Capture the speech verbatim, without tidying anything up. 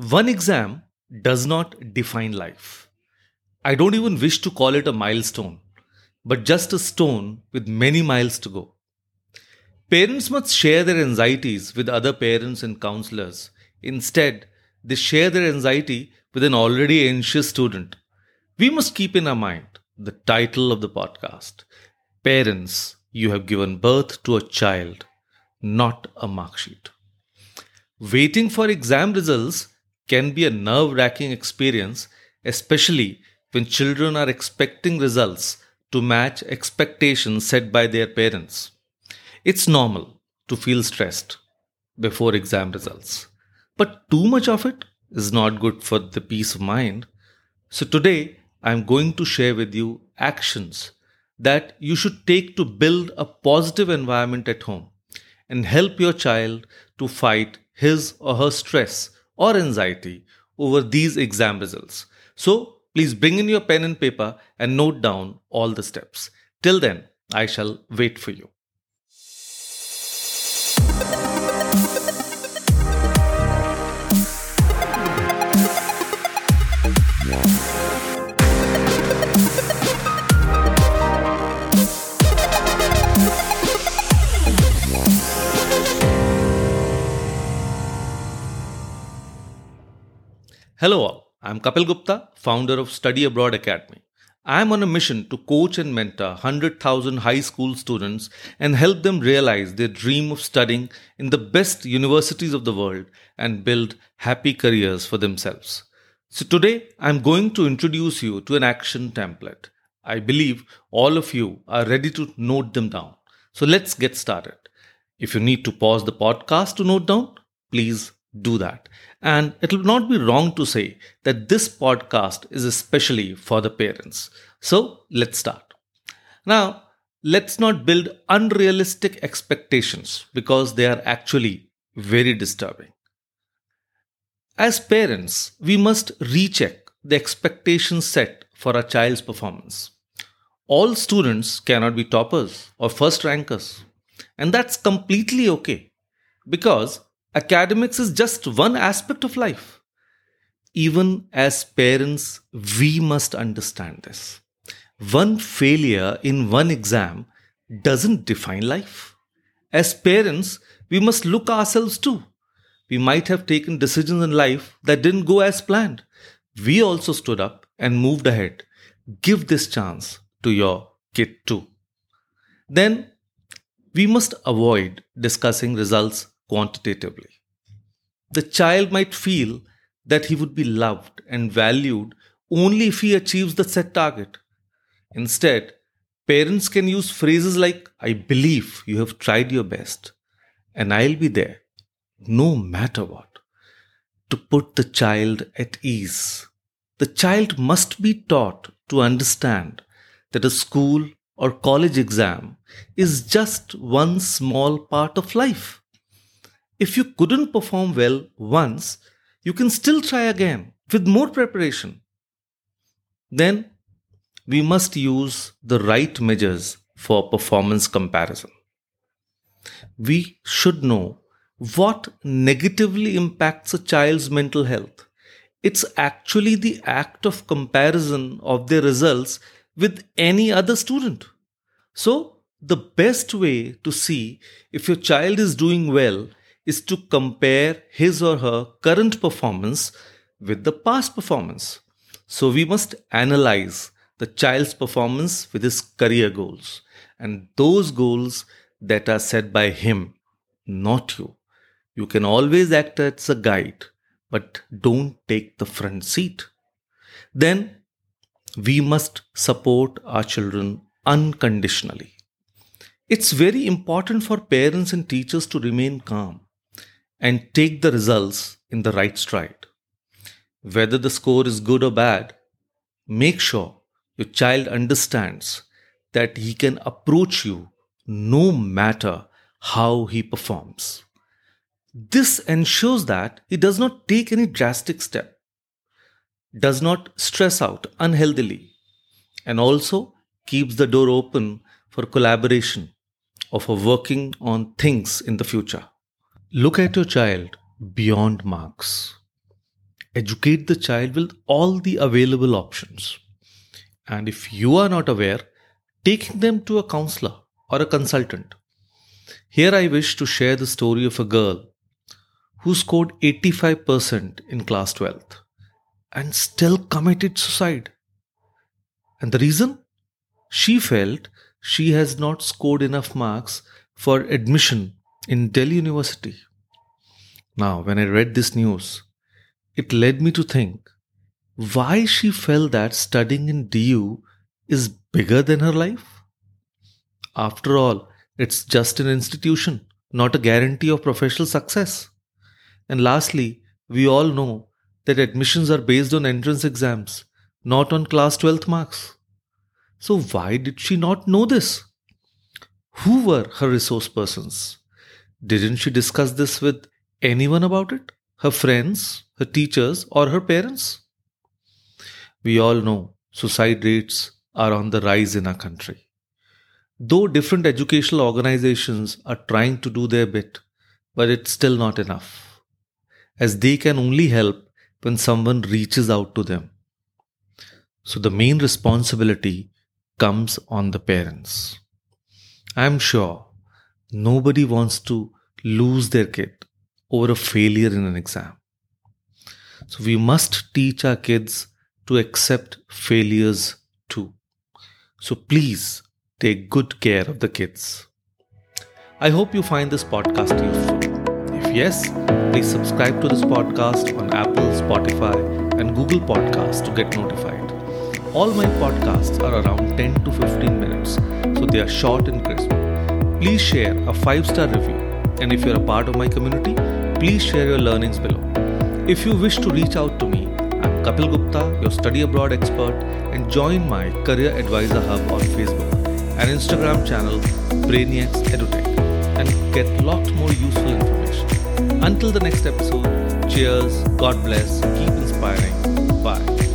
One exam does not define life. I don't even wish to call it a milestone, but just a stone with many miles to go. Parents must share their anxieties with other parents and counselors. Instead, they share their anxiety with an already anxious student. We must keep in our mind the title of the podcast: Parents, you have given birth to a child, not a mark sheet. Waiting for exam results can be a nerve wracking experience, especially when children are expecting results to match expectations set by their parents. It's normal to feel stressed before exam results, but too much of it is not good for the peace of mind. So, today I'm going to share with you actions that you should take to build a positive environment at home and help your child to fight his or her stress or anxiety over these exam results. So, please bring in your pen and paper and note down all the steps. Till then, I shall wait for you. Hello all, I'm Kapil Gupta, founder of Study Abroad Academy. I'm on a mission to coach and mentor one hundred thousand high school students and help them realize their dream of studying in the best universities of the world and build happy careers for themselves. So today, I'm going to introduce you to an action template. I believe all of you are ready to note them down. So let's get started. If you need to pause the podcast to note down, please do that. And it will not be wrong to say that this podcast is especially for the parents. So let's start. Now, let's not build unrealistic expectations because they are actually very disturbing. As parents, we must recheck the expectations set for our child's performance. All students cannot be toppers or first rankers, and that's completely okay because academics is just one aspect of life. Even as parents, we must understand this. One failure in one exam doesn't define life. As parents, we must look ourselves too. We might have taken decisions in life that didn't go as planned. We also stood up and moved ahead. Give this chance to your kid too. Then, we must avoid discussing results quantitatively. The child might feel that he would be loved and valued only if he achieves the set target. Instead, parents can use phrases like, I believe you have tried your best and I'll be there no matter what, to put the child at ease. The child must be taught to understand that a school or college exam is just one small part of life. If you couldn't perform well once, you can still try again with more preparation. Then, we must use the right measures for performance comparison. We should know what negatively impacts a child's mental health. It's actually the act of comparison of their results with any other student. So, the best way to see if your child is doing well is to compare his or her current performance with the past performance. So we must analyze the child's performance with his career goals and those goals that are set by him, not you. You can always act as a guide, but don't take the front seat. Then we must support our children unconditionally. It's very important for parents and teachers to remain calm and take the results in the right stride. Whether the score is good or bad, make sure your child understands that he can approach you no matter how he performs. This ensures that he does not take any drastic step, does not stress out unhealthily, and also keeps the door open for collaboration or for working on things in the future. Look at your child beyond marks. Educate the child with all the available options. And if you are not aware, take them to a counselor or a consultant. Here I wish to share the story of a girl who scored eighty-five percent in class twelfth and still committed suicide. And the reason? She felt she has not scored enough marks for admission in Delhi University. Now, when I read this news, it led me to think why she felt that studying in D U is bigger than her life. After all, it's just an institution, not a guarantee of professional success. And lastly, we all know that admissions are based on entrance exams, not on class twelfth marks. So why did she not know this? Who were her resource persons? Didn't she discuss this with anyone about it? Her friends, her teachers, or her parents? We all know suicide rates are on the rise in our country. Though different educational organizations are trying to do their bit, but it's still not enough, as they can only help when someone reaches out to them. So the main responsibility comes on the parents. I'm sure nobody wants to lose their kid over a failure in an exam. So we must teach our kids to accept failures too. So please take good care of the kids. I hope you find this podcast useful. If yes, please subscribe to this podcast on Apple, Spotify, and Google Podcasts to get notified. All my podcasts are around ten to fifteen minutes, so they are short and crisp. Please share a five-star review, and if you're a part of my community, please share your learnings below. If you wish to reach out to me, I'm Kapil Gupta, your study abroad expert, and join my Career Advisor Hub on Facebook and Instagram channel Brainiacs EduTech and get a lot more useful information. Until the next episode, cheers, God bless, keep inspiring, bye.